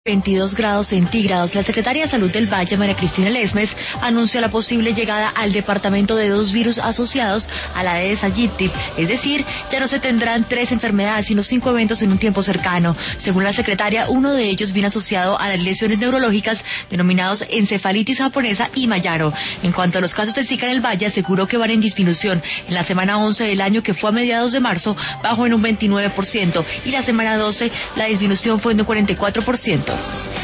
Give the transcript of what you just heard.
22 grados centígrados. La secretaria de Salud del Valle, María Cristina Lesmes, anunció la posible llegada al departamento de 2 virus asociados a la Aedes aegypti, es decir, ya no se tendrán 3 enfermedades, sino 5 eventos en un tiempo cercano. Según la secretaria, uno de ellos viene asociado a las lesiones neurológicas denominados encefalitis japonesa y Mayaro. En cuanto a los casos de Zika en el Valle, aseguró que van en disminución. En la semana 11 del año, que fue a mediados de marzo, bajó en un 29%, y la semana 12 la disminución fue en un 44%.